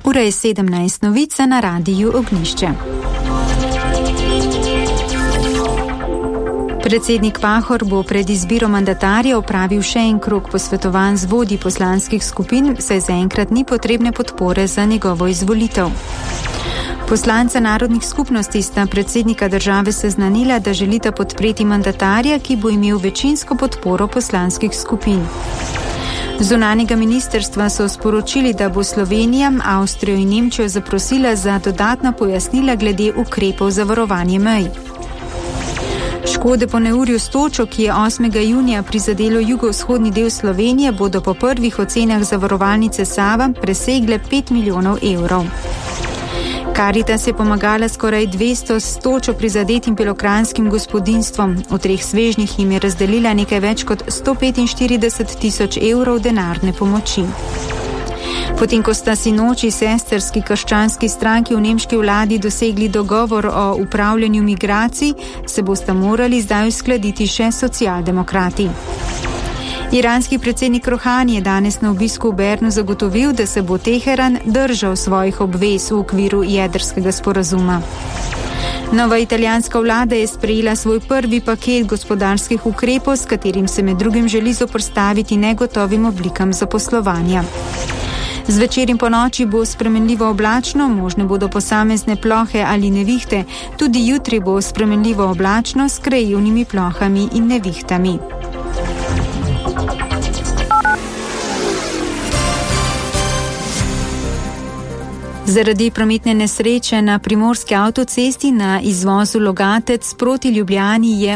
Ura je 17, novice na radiju Ognjišče. Predsednik Pahor bo pred izbiro mandatarja opravil še en krog posvetovanj z vodji poslanskih skupin, saj zaenkrat ni potrebne podpore za njegovo izvolitev. Poslanca narodnih skupnosti sta predsednika države seznanila, da želita podpreti mandatarja, ki bo imel večinsko podporo poslanskih skupin. Zunanjega ministrstva so sporočili, da bo Slovenija, Avstrijo in Nemčijo zaprosila za dodatna pojasnila glede ukrepov za varovanje mej. Škode po neurju s točo, ki je 8. junija prizadelo jugovzhodni del Slovenije, bodo po prvih ocenah zavarovalnice Sava presegle 5 milijonov evrov. Karitas je pomagala skoraj 200 s točo prizadetim belokranjskim gospodinjstvom. V 3 svežnjih jim je razdelila nekaj več kot 145 tisoč evrov denarne pomoči. Potem, ko sta sinoči sestrski krščanski stranki v nemški vladi dosegli dogovor o upravljanju migracij, se bosta morali zdaj uskladiti še socialdemokrati. Iranski predsednik Rohani je danes na obisku v Bernu zagotovil, da se bo Teheran držal svojih obvez v okviru jedrskega sporazuma. Nova italijanska vlada je sprejela svoj prvi paket gospodarskih ukrepov, s katerim se med drugim želi zoperstaviti negotovim oblikam zaposlovanja. Zvečer in ponoči bo spremenljivo oblačno, možne bodo posamezne plohe ali nevihte. Tudi jutri bo spremenljivo oblačno s krajevnimi plohami in nevihtami. Zaradi prometne nesreče na primorski avtocesti na izvozu Logatec proti Ljubljani je